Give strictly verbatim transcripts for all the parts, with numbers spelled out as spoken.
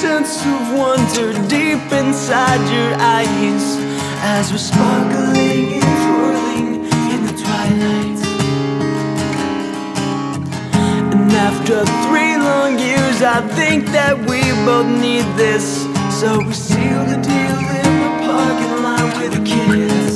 sense of wonder deep inside your eyes as we're sparkling and twirling in the twilight. And after three long years, I think that we both need this, so we seal the deal in the parking lot with a kiss.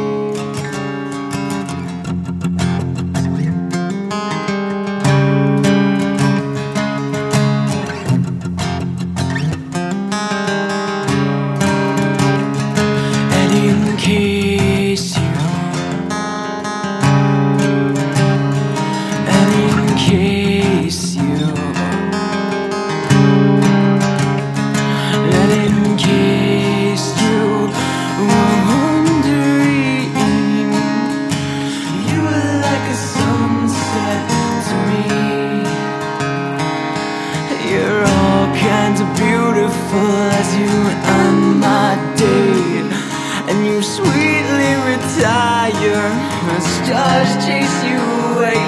Beautiful as you end my day, and you sweetly retire as stars chase you away.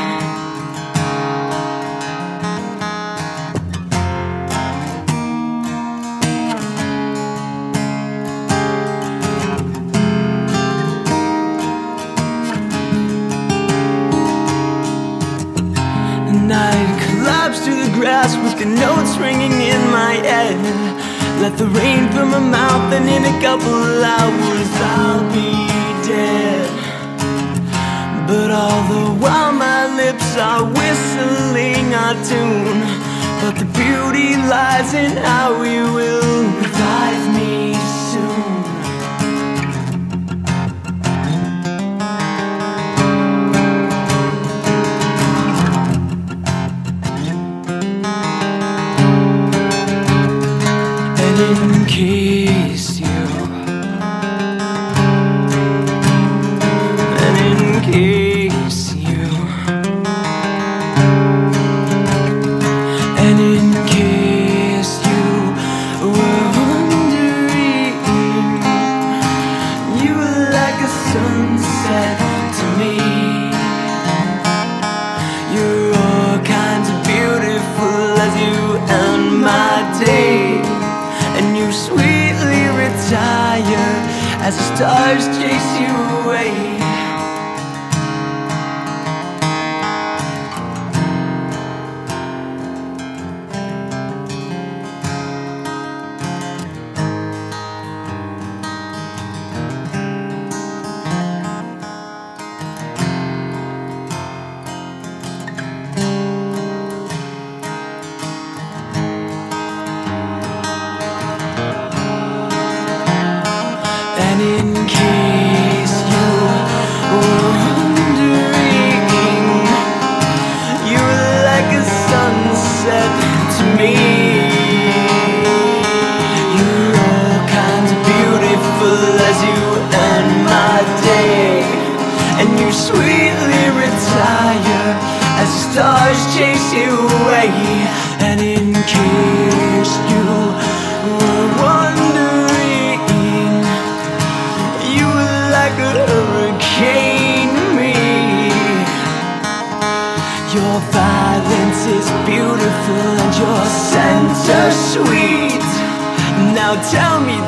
And I'd collapse to the grass with the notes ringing in my head. Let the rain fill my mouth, and in a couple of hours I'll be dead. But all the while my lips are whistling our tune, but the beauty lies in how we will revive me soon. In case you, and in case you, and in case you were wondering, you were like a sunset to me. You're all kinds of beautiful as you end my day, and you sweetly retire as the stars chase you away. And in case you were wondering, you were like a sunset to me. You're all kinds of beautiful as you end my day, and you sweetly retire as the stars chase you away. And in case you were wondering, like a hurricane to me. Your violence is beautiful and your scent so sweet. Now tell me